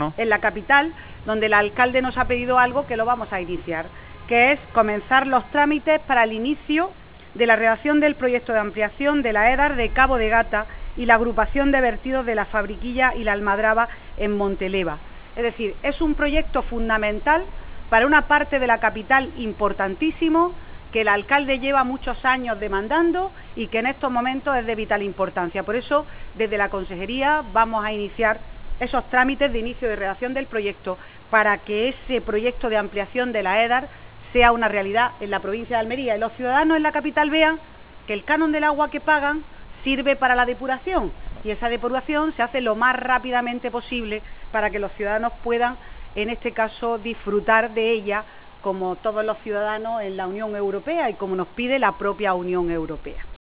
en la capital, donde el alcalde nos ha pedido algo que lo vamos a iniciar, que es comenzar los trámites para el inicio de la redacción del proyecto de ampliación de la EDAR de Cabo de Gata y la agrupación de vertidos de la Fabriquilla y la Almadraba en Monteleva. Es decir, es un proyecto fundamental para una parte de la capital importantísimo, que el alcalde lleva muchos años demandando y que en estos momentos es de vital importancia. Por eso, desde la Consejería vamos a iniciar esos trámites de inicio de redacción del proyecto para que ese proyecto de ampliación de la EDAR sea una realidad en la provincia de Almería y los ciudadanos en la capital vean que el canon del agua que pagan sirve para la depuración y esa depuración se hace lo más rápidamente posible para que los ciudadanos puedan, en este caso, disfrutar de ella como todos los ciudadanos en la Unión Europea y como nos pide la propia Unión Europea.